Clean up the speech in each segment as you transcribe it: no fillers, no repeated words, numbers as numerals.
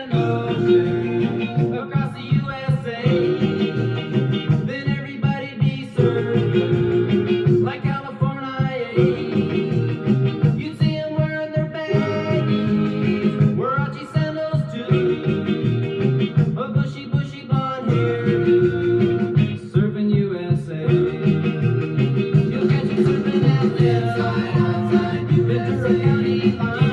an ocean across the USA, then everybody be served like California. You'd see them wearing their baggies, Warachi sandals too, a bushy, bushy blonde hairdo, surfing USA. You'll catch them surfing out there, outside, Ventura County line.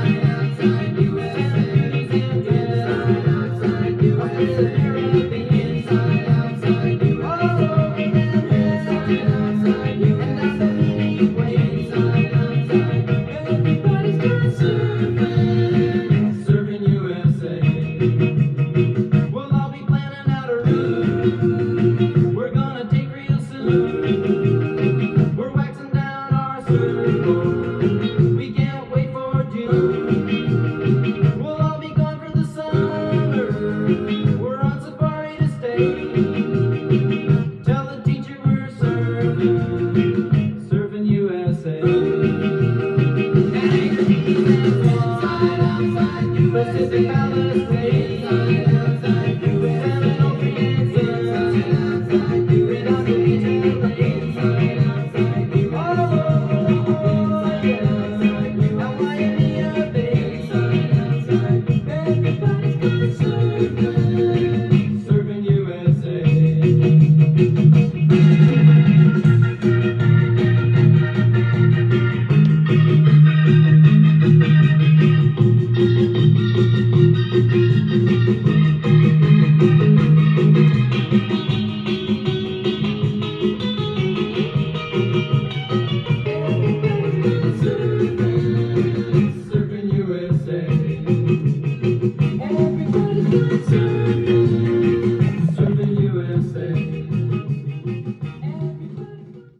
We can't wait for June. We'll all be gone for the summer. We're on safari to stay. Tell the teacher we're surfing USA. Pacific Palisades.